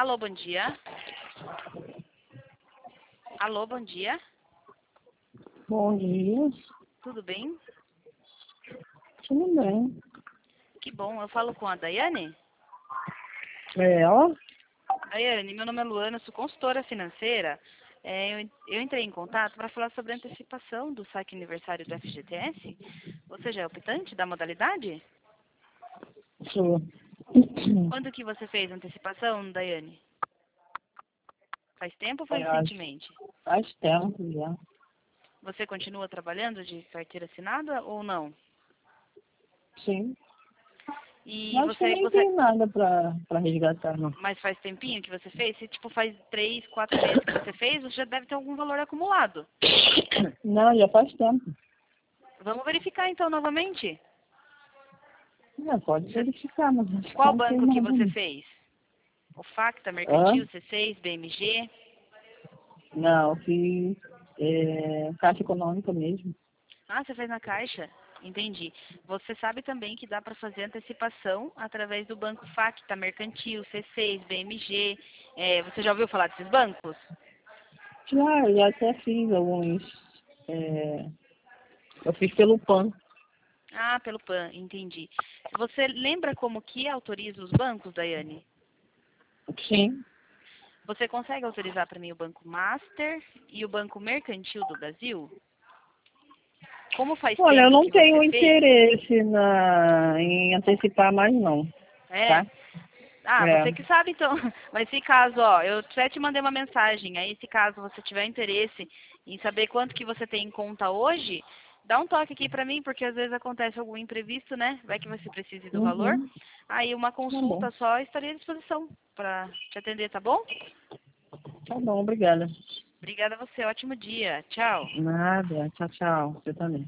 Alô, bom dia. Alô, bom dia. Bom dia, Tudo bem? tudo bem. Que bom. Eu falo com a Daiane. É ela? Daiane, meu nome é Luana, sou consultora financeira. Eu entrei em contato para falar sobre a antecipação do saque aniversário do FGTS. Você já é optante da modalidade? Sou. Quando que você fez a antecipação, Daiane? Faz tempo ou foi É, recentemente? faz tempo já. Você continua trabalhando de carteira assinada ou não? Sim. E Acho que nem tem nada pra resgatar, não. mas faz tempinho que você fez? Se tipo faz 3, 4 meses que você fez, você já deve ter algum valor acumulado. Não, já faz tempo. Vamos verificar então novamente? É, pode verificar, mas acho que Qual não tem banco que nada. você Não. fez? O Facta, Hã? Mercantil, C6, BMG? Não, eu fiz Caixa Econômica mesmo. Ah, você fez na Caixa? Entendi. Você sabe também que dá para fazer antecipação através do banco Facta, Mercantil, C6, BMG. Você já ouviu falar desses bancos? Eu já até fiz alguns. é, eu fiz pelo PAN. Ah, pelo PAN, entendi. Você lembra como que autoriza os bancos, Daiane? Sim. Você consegue autorizar para mim o Banco Master e o Banco Mercantil do Brasil? Como faz Olha, eu tempo não que você tenho fez? interesse em antecipar mais, não. É. Tá? Ah, É. você que sabe então. Mas se caso, ó, eu até te mandei uma mensagem. Aí, se caso você tiver interesse em saber quanto que você tem em conta hoje, dá um toque aqui pra mim, porque às vezes acontece algum imprevisto, né? Vai que você precise do valor. Uhum. Aí uma Tá bom. consulta só estaria à disposição pra te atender, tá bom? Tá bom, obrigada. Obrigada a você. Ótimo dia. Tchau. Nada. Tchau, tchau. Você também.